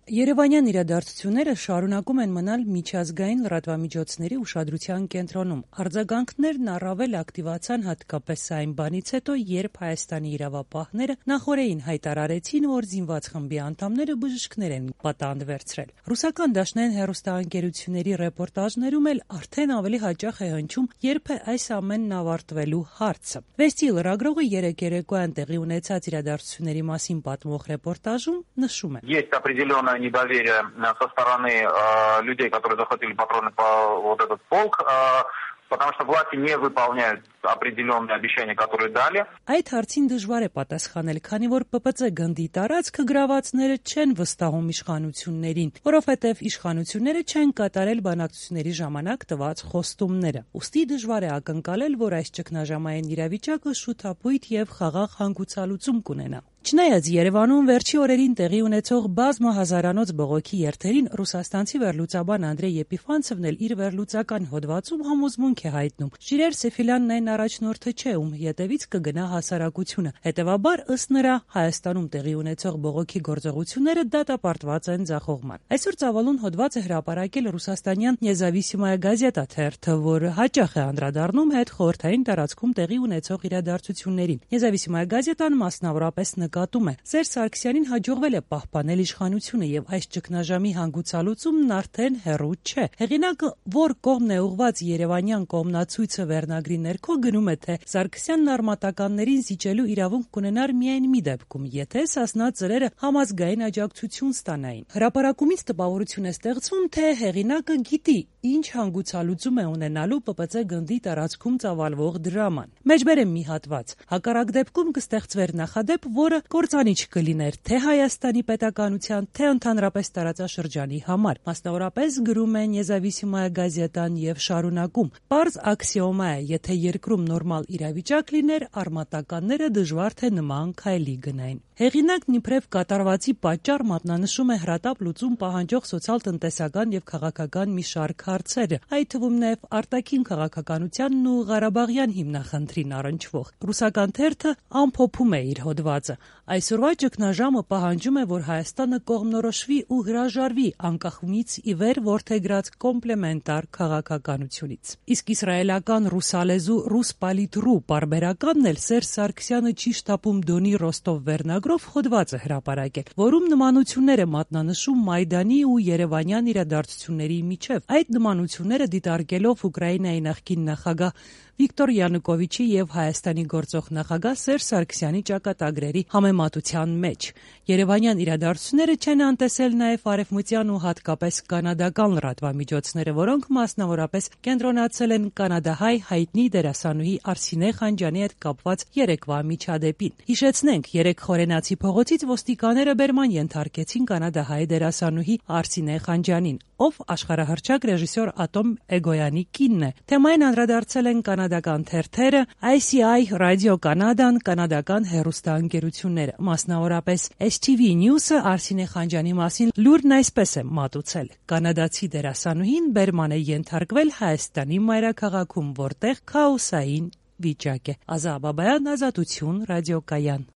Երևանյան իրադարձությունները շարունակում են մնալ միջազգային լրատվամիջոցների ուշադրության կենտրոնում։ Արձագանքներն առավել ակտիվացան հատկապես այն բանից հետո, երբ Հայաստանի իրավապահները նախօրեին հայտարարեցին, որ զինված խմբի անդամները բժիշկներ են պատանդվերցրել։ Ռուսական դաշնային հեռուստաընկերությունների ռեպորտաժներում էլ արդեն ավելի հաճախ է հնչում, երբ է այս ամենն ավարտվելու հարցը։ Վեստի լրագրողը երեկ երեկոյան տեղի ունեցած իրադարձությունների մասին պատմող ռեպորտաժում նշում է. Недоверие со стороны людей, которые захватили патроны по вот этот полк, потому что власти не выполняют определенные обещания, которые дали. Այդ հարցին դժվար է պատասխանել, քանի որ ՊՊՑ գնդի տարածքը գրավածները չեն վստահում իշխանություններին, որովհետև իշխանությունները չեն կատարել բանակցությունների ժամանակ տված խոստումները։ Ուստի դժվար է ակնկալել, որ այս ճգնաժամային իրավիճակը շուտապույտ եւ խաղաղ հանգուցալուծում կունենա։ Չնայած Երևանում վերջի օրերին տեղի ունեցող բազմահազարանոց բողոքի երթերին ռուսաստանցի վերլուծաբան Անդրեյ Եփիֆանցևն էլ իր վերլուծական հոդվածում համոզմունք է հայտնում. Ժիրայր Սեֆիլյանն այն առաջնորդը չէ, ում ետևից կգնա հասարակությունը։ Հետևաբար, ըստ նրա, Հայաստանում տեղի ունեցող բողոքի գործողությունները դատապարտված են ձախողման։ Այսօր ծավալուն հոդված է հրապարակել ռուսաստանյան Նեզավիսիմայա գազետա թերթը, որը հաճախ է անդրադառնում հետխորհրդային տարածքում տեղի ունեցող իրադարձություններին։ Նեզավիսիմայա գազետան մասնավորապես նկատում է. Սերժ Սարգսյանին հաջողվել է պահպանել իշխանությունը եւ այս ճգնաժամի հանգուցալուծումն արդեն հեռու չէ։ Հեղինակը, որ կողմն է ուղված Երևանյան կողմնացույցը վերնագրի ներքո գնում է, թե Սարգսյանն արմատականներին զիջելու իրավունք կունենար միայն մի դեպքում, եթե Սասնա ծրերը համազգային աջակցություն ստանային։ Հրապարակումից տպավորություն է ստեղծվում, թե հեղինակը գիտի, ինչ հանգուցալուծում է ունենալու ՊՊՑ գնդի տարածքում ծավալվող դրաման։ Մեջբերեմ մի հատված. հակառակ դեպքում կստեղծվեր նախադեպ, որը կործանիչ կլիներ թե Հայաստանի պետականության, թե ընդհանրապես տարածաշրջանի համար։ Մասնավորապես գրում է Նեզավիսիմայա գազետան եւ շարունակում. Պարզ աքսիոմա է, եթե երկրում նորմալ իրավիճակ լիներ, արմատականները դժվար թե նման քայլի գնային։ Հեղինակն իբրև կատարվածի պատճառ մատնանշում է հրատապ լուծում պահանջող սոցիալ-տնտեսական եւ քաղաքական մի շարք հարցեր, այդ թվում նաեւ արտաքին քաղաքականությանն ու Ղարաբաղյան հիմնախնդրին առնչվող։ Ռուսական թերթը ամփոփում է իր հոդվածը. Այսօրվա ճգնաժամը պահանջում է, որ Հայաստանը կողմնորոշվի ու հրաժարվի անկախումից ի վեր որդեգրած կոմպլեմենտար քաղաքականությունից։ Իսկ իսրայելական ռուսալեզու ռուս պալիտրու պարբերականն էլ Սերժ Սարգսյանը չի շտապում Դոնի Ռոստով վերնագրով հոդված է հրապարակել, որում նմանություններ է մատնանշում Մայդանի ու Երևանյան իրադարձությունների միջև։ Այդ նմանությունները դիտարկելով Ուկրաինայի նախկին նախագահ Վիկտոր Յանուկովիչի եւ Հայաստանի գործող նախագահ Սերժ Սարգսյանի ճակատագրերի համեմատության մեջ։ Երևանյան իրադարձությունները չեն անտեսել նաեւ արևմտյան ու հատկապես կանադական լրատվամիջոցները, որոնք մասնավորապես կենտրոնացել են կանադահայ հայտնի դերասանուհի Արսինե Խանջյանի հետ կապված երեկվա միջադեպին։ Հիշեցնենք, երեք Խորենացի փողոցից ոստիկանները բերման ենթարկեցին կանադահայ դերասանուհի Արսինե Խանջյանին, ով աշխարհահռչակ ռեժիսոր Ատոմ Էգոյանի կինն է։ Թեմային անդրադարձել են կանադական թերթերը, ICI, Ռադիո Կանադան, կանադական հեռուստաընկերությունները, մասնավորապես STV News-ը Արսինե Խանջյանի մասին լուրն այսպես է մատուցել. կանադացի դերասանուհին բերման է ենթարկվել Հայաստանի մայրաքաղաքում, որտեղ քաոսային վիճակ է։ Ազա Բաբայան, Ազատություն, Ռադիոկայան։